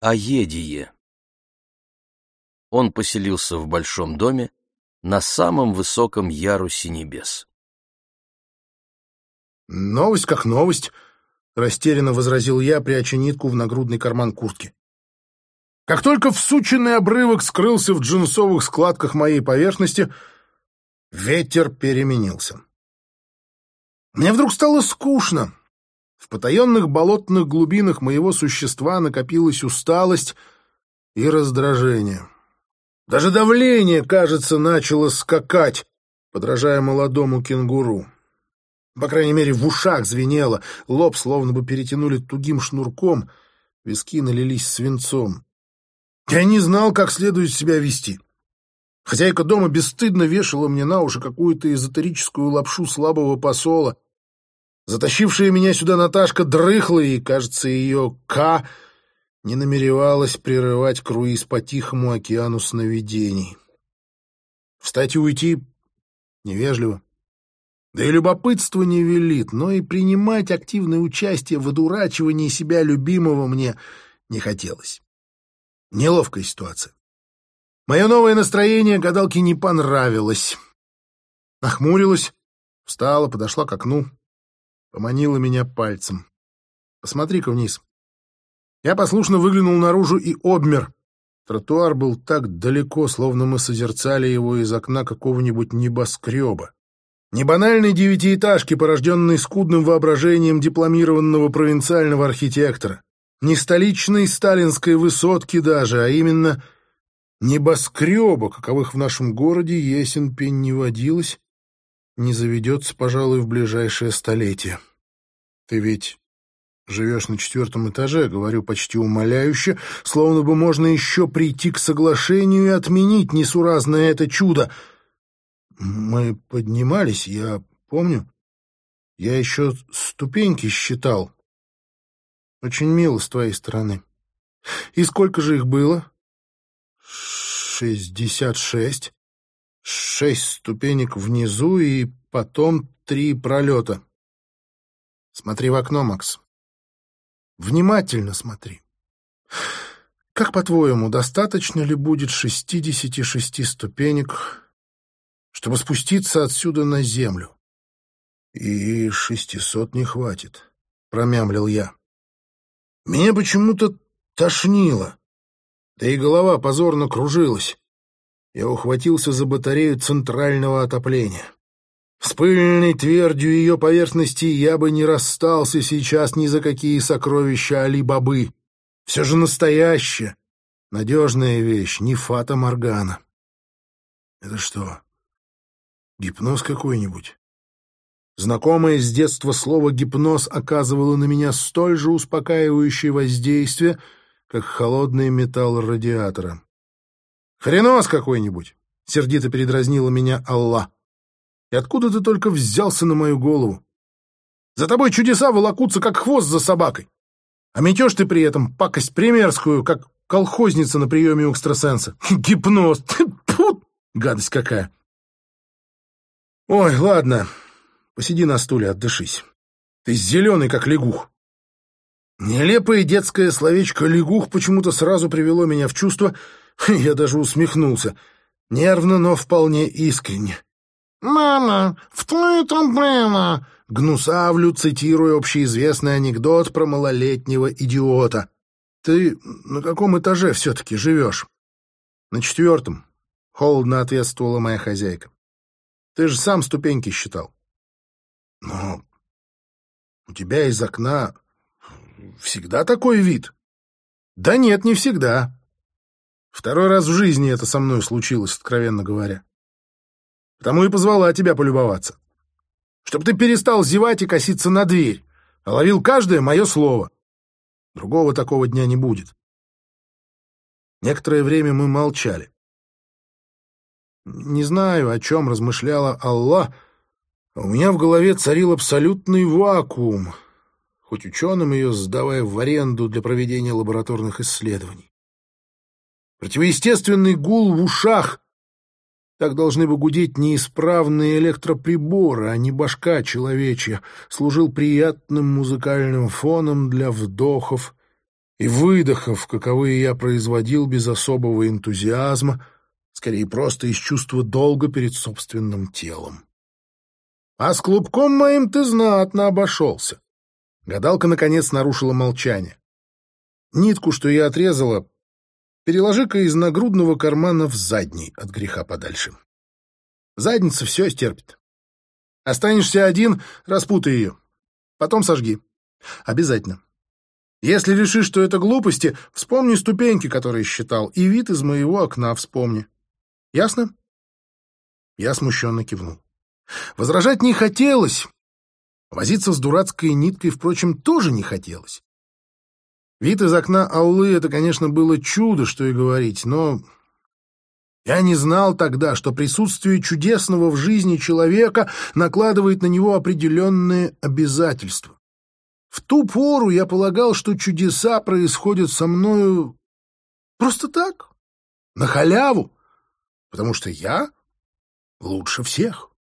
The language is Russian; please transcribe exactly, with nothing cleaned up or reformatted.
Аедие. Он поселился в большом доме на самом высоком ярусе небес. «Новость как новость», — растерянно возразил я, пряча нитку в нагрудный карман куртки. Как только всученный обрывок скрылся в джинсовых складках моей поверхности, ветер переменился. Мне вдруг стало скучно. В потаенных болотных глубинах моего существа накопилась усталость и раздражение. Даже давление, кажется, начало скакать, подражая молодому кенгуру. По крайней мере, в ушах звенело, лоб словно бы перетянули тугим шнурком, виски налились свинцом. Я не знал, как следует себя вести. Хозяйка дома бесстыдно вешала мне на уши какую-то эзотерическую лапшу слабого посола. Затащившая меня сюда Наташка дрыхла, и, кажется, ее К не намеревалась прерывать круиз по Тихому океану сновидений. Встать и уйти невежливо. Да и любопытство не велит, но и принимать активное участие в одурачивании себя любимого мне не хотелось. Неловкая ситуация. Мое новое настроение гадалке не понравилось. Нахмурилась, встала, подошла к окну, поманила меня пальцем. «Посмотри-ка вниз». Я послушно выглянул наружу и обмер. Тротуар был так далеко, словно мы созерцали его из окна какого-нибудь небоскреба. Не банальной девятиэтажки, порожденной скудным воображением дипломированного провинциального архитектора, не столичной сталинской высотки даже, а именно небоскреба, каковых в нашем городе ясен пень не водилось, не заведется, пожалуй, в ближайшее столетие. Ты ведь живешь на четвертом этаже, говорю почти умоляюще, словно бы можно еще прийти к соглашению и отменить несуразное это чудо. Мы поднимались, я помню. Я еще ступеньки считал. Очень мило с твоей стороны. И сколько же их было? Шестьдесят шесть. Шесть ступенек внизу и потом три пролета. Смотри в окно, Макс. Внимательно смотри. Как, по-твоему, достаточно ли будет шестидесяти шести ступенек, чтобы спуститься отсюда на землю? И шестисот не хватит, промямлил я. Меня почему-то тошнило, да и голова позорно кружилась. Я ухватился за батарею центрального отопления. С пыльной твердью ее поверхности я бы не расстался сейчас ни за какие сокровища Али-Бабы. Все же настоящая, надежная вещь, не фата-моргана. Это что, гипноз какой-нибудь? Знакомое с детства слово «гипноз» оказывало на меня столь же успокаивающее воздействие, как холодный металл радиатора. «Хреноз какой-нибудь!» — сердито передразнила меня Аллах. «И откуда ты только взялся на мою голову? За тобой чудеса волокутся, как хвост за собакой. А метешь ты при этом пакость примерскую, как колхозница на приеме у экстрасенса. Гипноз! Тьфу! Гадость какая!» «Ой, ладно, посиди на стуле, отдышись. Ты зеленый, как лягух». Нелепое детское словечко «лягух» почему-то сразу привело меня в чувство. Я даже усмехнулся. Нервно, но вполне искренне. «Мама, в твою проблема!» Гнусавлю, цитируя общеизвестный анекдот про малолетнего идиота. «Ты на каком этаже все-таки живешь?» «На четвертом», — холодно ответствовала моя хозяйка. «Ты же сам ступеньки считал». «Но у тебя из окна всегда такой вид?» «Да нет, не всегда. Второй раз в жизни это со мной случилось, откровенно говоря. Потому и позвала тебя полюбоваться. Чтоб ты перестал зевать и коситься на дверь, а ловил каждое мое слово. Другого такого дня не будет». Некоторое время мы молчали. Не знаю, о чем размышляла Аллах, а у меня в голове царил абсолютный вакуум, хоть ученым ее сдавая в аренду для проведения лабораторных исследований. Противоестественный гул в ушах. Так должны бы гудеть неисправные электроприборы, а не башка человечья, служил приятным музыкальным фоном для вдохов и выдохов, каковые я производил без особого энтузиазма, скорее просто из чувства долга перед собственным телом. А с клубком моим ты знатно обошелся. Гадалка, наконец, нарушила молчание. Нитку, что я отрезала, переложи-ка из нагрудного кармана в задний, от греха подальше. Задница все стерпит. Останешься один, распутай ее. Потом сожги. Обязательно. Если решишь, что это глупости, вспомни ступеньки, которые считал, и вид из моего окна вспомни. Ясно? Я смущенно кивнул. Возражать не хотелось. Возиться с дурацкой ниткой, впрочем, тоже не хотелось. Вид из окна Аллы — это, конечно, было чудо, что и говорить, но я не знал тогда, что присутствие чудесного в жизни человека накладывает на него определенные обязательства. В ту пору я полагал, что чудеса происходят со мною просто так, на халяву, потому что я лучше всех.